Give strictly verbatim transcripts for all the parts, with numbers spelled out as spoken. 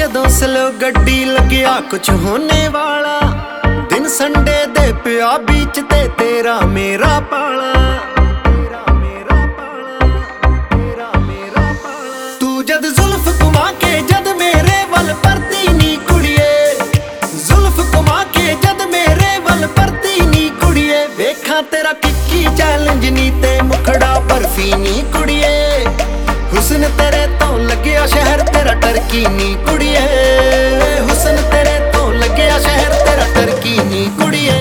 जदों स्लो गड्डी लग्या कुछ होने वाला दिन संडे दे पिया बीच ते तेरा मेरा पाला तू जद जुल्फ घुमा के जद मेरे वल परती नी कुड़िए जुल्फ घुमा के जद मेरे वल परती नी कुड़िए वेखा तेरा किक्की चैलेंज नी ते मुखड़ा बर्फी नी कुड़िए हुस्न तेरे तो लग्या शहर तेरा टर्की नी कुड़िए हुस्न तेरे तो लग्या शहर तेरा टर्की नी कुड़िए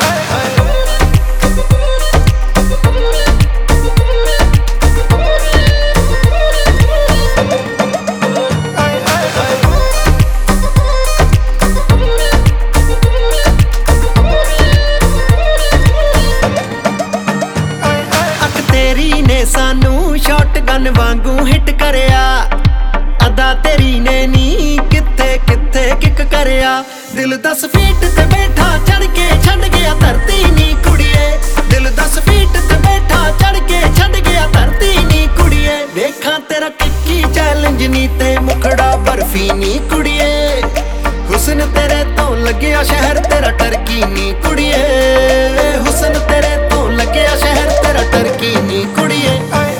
अक तेरी ने सानू शॉटगन वांगू हिट करया अदा तेरी ने नी किथे किथे किक करया दिल दस फीट ते बैठा चढ़ के छड़ गया धरती नी कुड़िए दिल दस फीट ते बैठा चढ़ के छड़ गया धरती नी कुड़िए देखा तेरा किक्की चैलेंज नी ते मुखड़ा बर्फी नी कुड़िए हुस्न तेरे तो लग्या शहर तेरा टर्की नी कुड़िए हुस्न तेरे तो लग्या शहर तेरा टर्की नी कुड़िए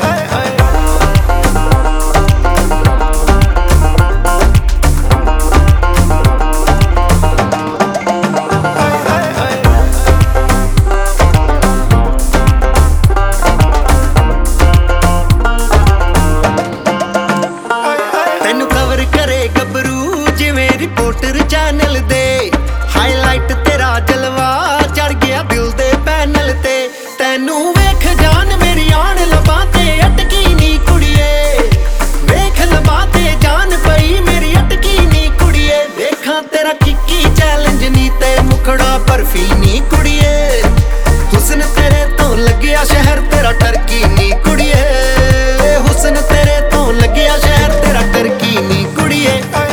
रिपोर्टर चैनल दे हाईलाइट तेरा जलवा चढ़ गया दिल दे पैनल ते तैनू वेख जान मेरी आन लबाते अटकी नी कुड़िए वेख लबाते जान पई मेरी अटकी नी कुड़िए देखा तेरा किक्की चैलेंज नी ते मुखड़ा बर्फी नी कुड़िए हुस्न तेरे तो लग्या शहर तेरा टर्की नी कुड़िए हुस्न तेरे तो लग्या शहर तेरा टर्की नी कुड़िए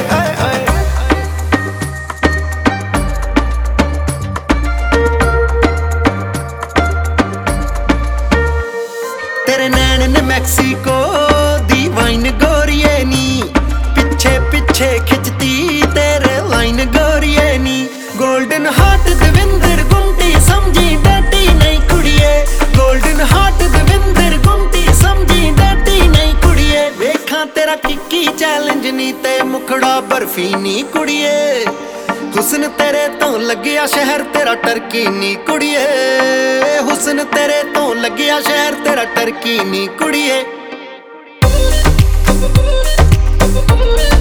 तेरे नैन ने मैक्सिको दी वाइन गोरिए नी पिछे पिछे खिंचती तेरे लाइन गोरिए नी गोल्डन हार्ट दविंदर गुंटी समझी डैडी नहीं कुड़िए गोल्डन हार्ट दविंदर गुंटी समझी डैडी नहीं कुड़िए वेखा तेरा किक्की चैलेंज नी ते मुखड़ा बर्फी नी कुड़िए हुस्न तेरे तो लग्या शहर तेरा टर्की नी कुड़िए हुस्न तेरे तो लग्या शहर तेरा टर्की नी कुड़िए।